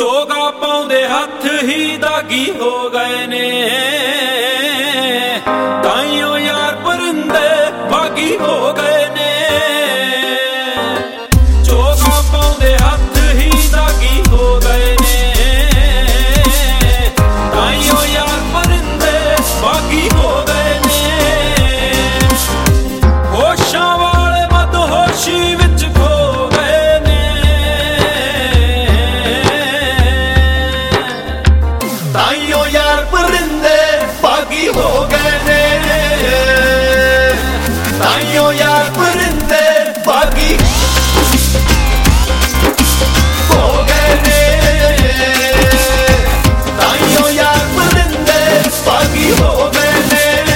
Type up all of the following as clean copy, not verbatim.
ਚੋਗਾ ਪਾਉਂਦੇ ਹੱਥ ਹੀ ਦਾਗੀ ਹੋ ਗਏ ਨੇ। ਤਾਈਓ ਯਾਰ ਪਰਿੰਦੇ ਬਾਗੀ ਹੋ ਗਏ ਨੇ। ਚੋਗਾ ਪਾਉਂਦੇ ਹੱਥ ਹੀ ਦਾਗੀ ਹੋ ਗਏ ਨੇ। ਤਾਈਓ ਯਾਰ ਪਰਿੰਦੇ ਬਾਗੀ ਹੋ ਗਏ ਨੇ। ਹੋਸ਼ਾਂ ਵਾਲੇ ਬਦਹੋਸ਼ੀ ਵਿੱਚ ਖੋ ਗਏ ਨੇ। ਤਾਈਓ ਯਾਰ ਪਰਿੰਦੇ ਬਾਗੀ ਹੋ ਗਏ ਨੇ। ਤਾਈਓ ਯਾਰ ਪਰਿੰਦੇ ਬਾਗੀ ਹੋ ਗਏ ਨੇ। ਤਾਈਓ ਯਾਰ ਪਰਿੰਦੇ ਬਾਗੀ ਹੋ ਗਏ ਨੇ।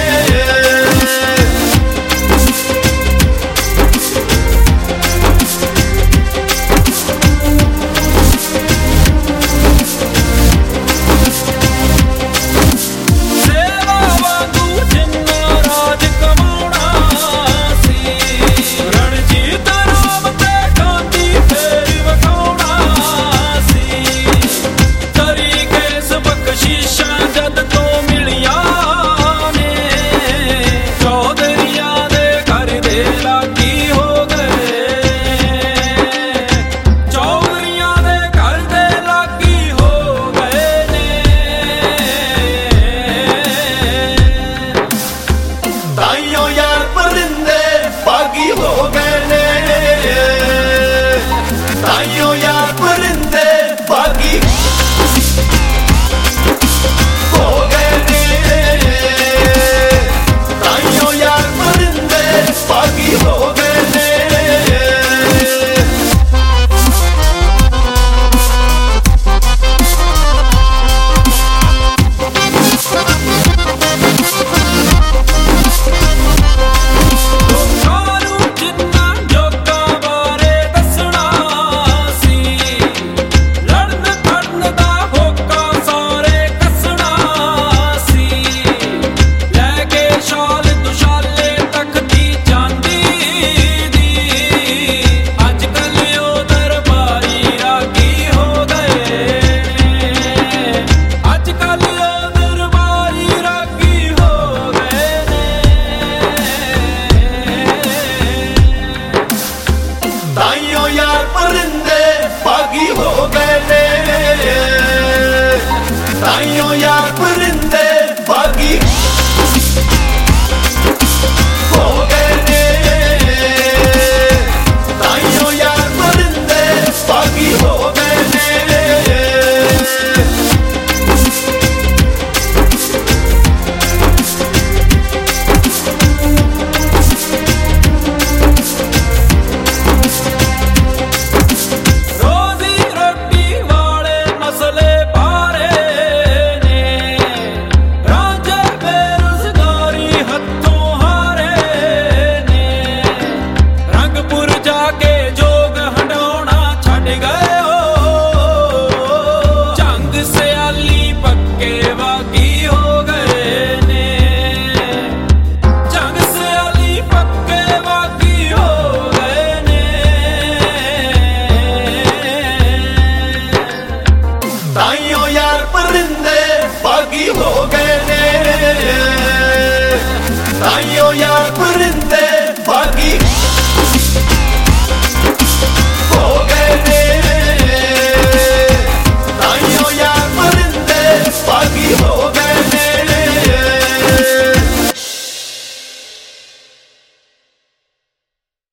ਤਾਈਓ ਯਾਰ ਪਰਿੰਦੇ ਬਾਗੀ ਹੋ ਗਏ ਨੇ। ਤਾਈਓ ਯਾਰ ਪਰਿੰਦੇ ਬਾਗੀ ਹੋ ਗਏ ਨੇ। ਤਾਈਓ ਯਾਰ ਪਰਿੰਦੇ ਬਾਗੀ ਹੋ ਗਏ ਨੇ। ਤਾਈਓ ਯਾਰ ਪਰਿੰਦੇ ਬਾਗੀ ਹੋ